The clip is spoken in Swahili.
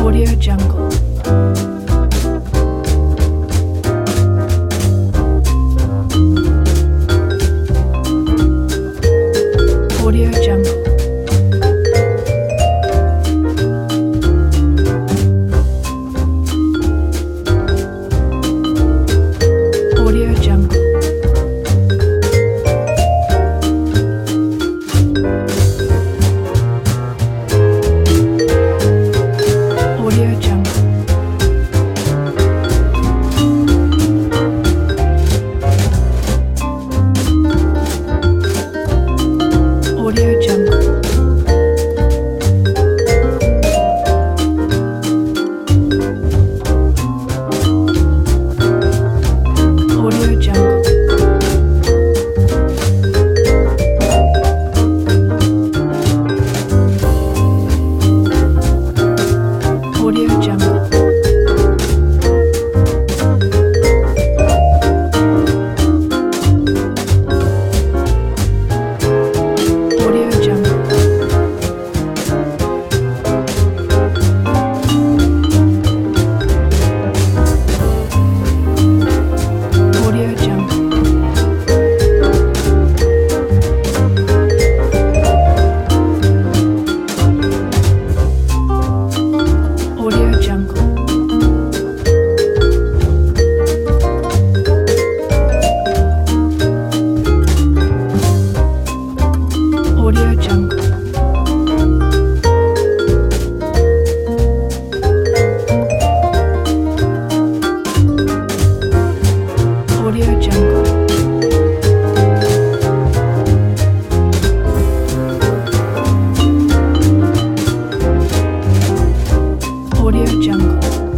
Audio Jungle. Audio Jungle. Audio Jungle. Audio Jungle. Audio Jungle. Audio Jungle. Audio Jungle. Audio Jungle. Audio Jungle. Audio Jungle. Audio Jungle. Audio Jungle. Audio Jungle.